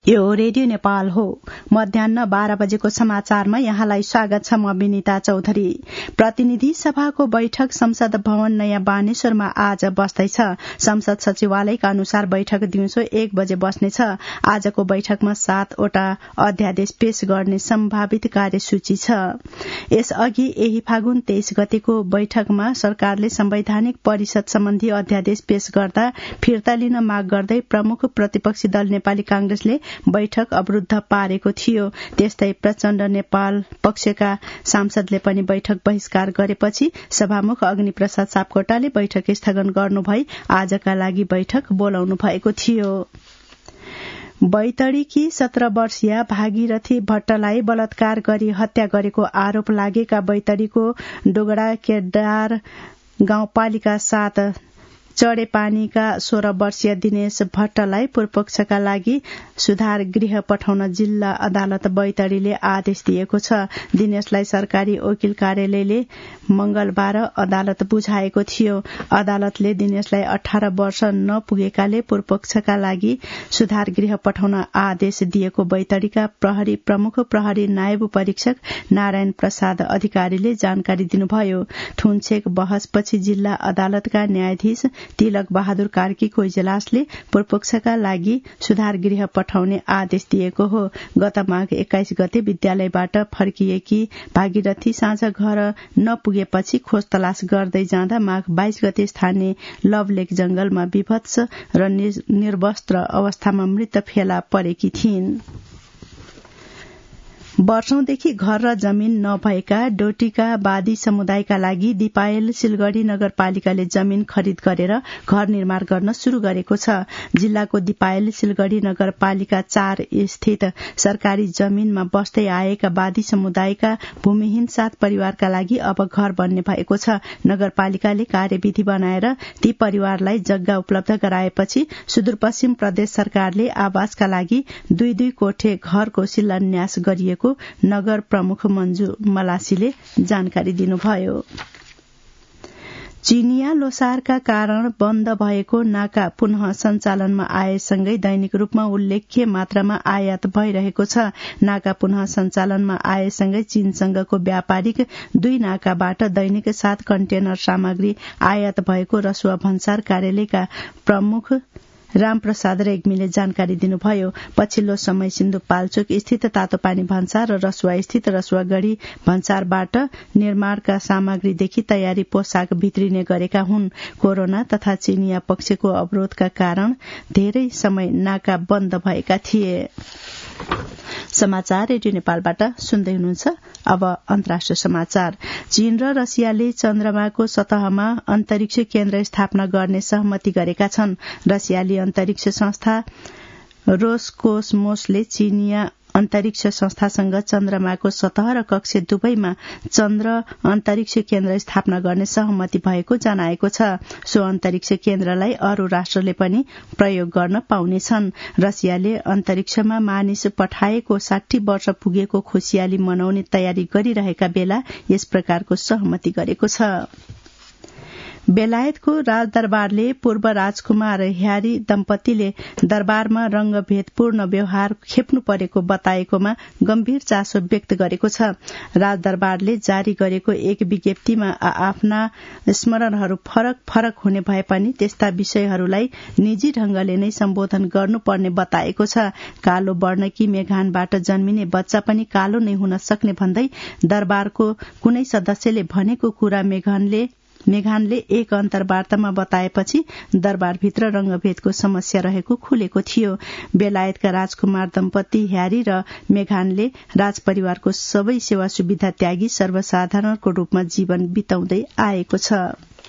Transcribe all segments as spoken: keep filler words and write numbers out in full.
यो रेडियो नेपाल हो। मध्याह्न बाह्र बजेको समाचारमा यहाँलाई स्वागत छ। म विनिता चौधरी। प्रतिनिधि सभाको बैठक संसद भवन नयाँ बानेश्वरमा आज बस्दैछ। संसद सचिवालयका अनुसार बैठक दिउँसो एक बजे बस्नेछ। आजको बैठकमा सातवटा अध्यादेश पेश गर्ने सम्भावित कार्यसूची छ। यसअघि यही फागुन तेइस गतेको बैठकमा सरकारले संवैधानिक परिषद सम्बन्धी अध्यादेश पेश गर्दा फिर्ता लिन माग गर्दै प्रमुख प्रतिपक्षी दल नेपाली कांग्रेसले बैठक अवरूद्ध पारेको थियो। त्यस्तै प्रचण्ड नेपाल पक्षका सांसदले पनि बैठक बहिष्कार गरेपछि सभामुख अग्निप्रसाद सापकोटाले बैठक स्थगन गर्नुभई आजका लागि बैठक बोलाउनु भएको थियो। बैतडीकी सत्र वर्षीय भागीरथी भट्टलाई बलात्कार गरी हत्या गरेको आरोप लागेका बैतडीको डोगडा केदार गाउँपालिका सात चढेपानीका सोह्र वर्षीय दिनेश भट्टलाई पूर्वपक्षका लागि सुधार गृह पठाउन जिल्ला अदालत बैतडीले आदेश दिएको छ। दिनेशलाई सरकारी वकिल कार्यालयले मंगलबार अदालत बुझाएको थियो। अदालतले दिनेशलाई अठार वर्ष नपुगेकाले पूर्वपक्षका लागि सुधार गृह पठाउन आदेश दिएको बैतडीका प्रहरी प्रमुख प्रहरी नायब परीक्षक नारायण प्रसाद अधिकारीले जानकारी दिनुभयो। थुनछेक बहसपछि जिल्ला अदालतका न्यायाधीश तिलक बहादुर कार्कीको इजलासले पूर्वपक्षका लागि सुधार गृह पठाउने आदेश दिएको हो। गत माघ एक्काइस गते विद्यालयबाट फर्किएकी भागीरथी साँझ घर नपुगेपछि खोज तलास गर्दै जाँदा माघ बाइस गते स्थानीय लभलेक जंगलमा विभत्स र निर्वस्त्र अवस्थामा मृत फेला परेकी थिइन्। वर्षौंदेखि घर र जमीन नभएका डोटीका वादी समुदायका लागि दिपायल सिलगढ़ी नगरपालिकाले जमीन खरिद गरेर घर निर्माण गर्न शुरू गरेको छ। जिल्लाको दिपायल सिलगढ़ी नगरपालिका चार स्थित सरकारी जमीनमा बस्दै आएका वादी समुदायका भूमिहीन सात परिवारका लागि अब घर बन्ने भएको छ। नगरपालिकाले कार्यविधि बनाएर ती परिवारलाई जग्गा उपलब्ध गराएपछि सुदूरपश्चिम प्रदेश सरकारले आवासका लागि दुई दुई कोठे घरको शिलान्यास गरिएको नगर प्रमुख मंजू मलासीले जानकारी दिनुभयो। चीनिया लोसारका कारण बन्द भएको नाका पुनः सञ्चालनमा आएसँगै दैनिक रूपमा उल्लेख्य मात्रामा आयात भइरहेको छ। नाका पुनः सञ्चालनमा आएसँगै चीनसँगको व्यापारिक दुई नाकाबाट दैनिक सात कन्टेनर सामग्री आयात भएको रसुवा भन्सार कार्यालयका प्रमुख रामप्रसाद रेग्मीले जानकारी दिनुभयो। पछिल्लो समय सिन्धुपाल्चोक स्थित तातोपानी भन्सार र रसुवा स्थित रसुवागढ़ी भन्सारबाट निर्माणका सामग्रीदेखि तयारी पोसाक भित्रिने गरेका हुन्। कोरोना तथा चीनिया पक्षको अवरोधका कारण धेरै समय नाका बन्द भएका थिए। समाचार रेडियो नेपालबाट सुन्दै हुनुहुन्छ। अब अन्तर्राष्ट्रिय समाचार। चीन र रसियाले चन्द्रमाको सतहमा अन्तरिक्ष केन्द्र स्थापना गर्ने सहमति गरेका छन्। रसियाली अन्तरिक्ष संस्था रोसकोसमोसले चीनिया अन्तरिक्ष संस्थासँग चन्द्रमाको सतह र कक्ष दुवैमा चन्द्र अन्तरिक्ष केन्द्र स्थापना गर्ने सहमति भएको जनाएको छ। सो अन्तरिक्ष केन्द्रलाई अरू राष्ट्रले पनि प्रयोग गर्न पाउनेछन्। रसियाले अन्तरिक्षमा मानिस पठाएको साठी वर्ष पुगेको खुशियाली मनाउने तयारी गरिरहेका बेला यस प्रकारको सहमति गरेको छ। बेलायतको राजदरबारले पूर्व राजकुमार ह्यारी दम्पतिले दरबारमा रंगभेदपूर्ण व्यवहार खेप्नु परेको बताएकोमा गम्भीर चासो व्यक्त गरेको छ। राजदरबारले जारी गरेको एक विज्ञप्तिमा आफ्ना स्मरणहरू फरक फरक हुने भए पनि त्यस्ता विषयहरूलाई निजी ढंगले नै सम्बोधन गर्नुपर्ने बताएको छ। कालो वर्णकी मेघानबाट जन्मिने बच्चा पनि कालो नै हुन सक्ने भन्दै दरबारको कुनै सदस्यले भनेको कुरा मेघानले मेघानले एक अन्तर्वार्तामा बताएपछि दरबारभित्र रंगभेदको समस्या रहेको खुलेको थियो। बेलायतका राजकुमार दम्पति ह्यारी र मेघानले राजपरिवारको सबै सेवा सुविधा त्यागी सर्वसाधारणको रूपमा जीवन बिताउँदै आएको छ।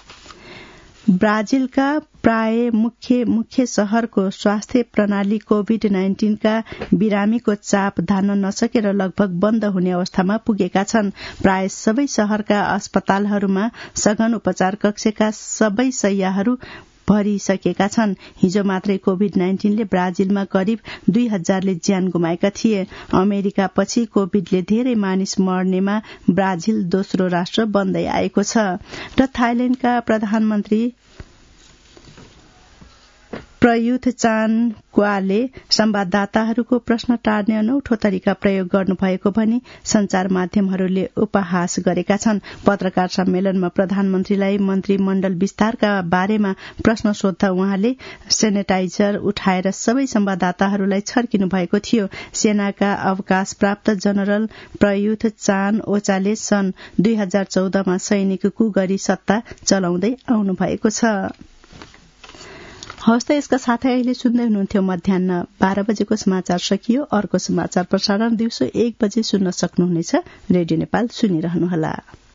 ब्राजिलका प्राय मुख्य मुख्य शहरको स्वास्थ्य प्रणाली कोविड नाइन्टीन का बिरामीको चाप धान्न नसकेर लगभग बन्द हुने अवस्थामा पुगेका छन्। प्राय सबै शहरका अस्पतालहरूमा सघन उपचार कक्षका सबै शय्याहरू भरिसकेका छन्। हिजो मात्रै कोविड नाइन्टीनले ब्राजिलमा करिब दुई हजारले ज्यान गुमाएका थिए। अमेरिका पछि कोविडले धेरै मानिस मर्नेमा ब्राजिल दोस्रो राष्ट्र बन्दै आएको छ। र थाइल्याण्डका प्रधानमन्त्री प्रयुथ चानक्वाले संवाददाताहरूको प्रश्न टार्ने अनौठो तरिका प्रयोग गर्नुभएको भनी संचार माध्यमहरूले उपहास गरेका छन्। पत्रकार सम्मेलनमा प्रधानमन्त्रीलाई मन्त्रीमण्डल विस्तारका बारेमा प्रश्न सोध्दा उहाँले सेनेटाइजर उठाएर सबै संवाददाताहरूलाई छर्किनु भएको थियो। सेनाका अवकाश प्राप्त जनरल प्रयुथ चान ओचाले सन् दुई हजार चौधमा सैनिकको गरी सत्ता चलाउँदै आउनु भएको छ। हवस् त यसका साथै अहिले सुन्दै हुनुहुन्थ्यो मध्याह बाह्र बजेको समाचार सकियो। अर्को समाचार प्रसारण दिउँसो एक बजे सुन्न सक्नुहुनेछ। रेडियो नेपाल सुनिरहनुहोला।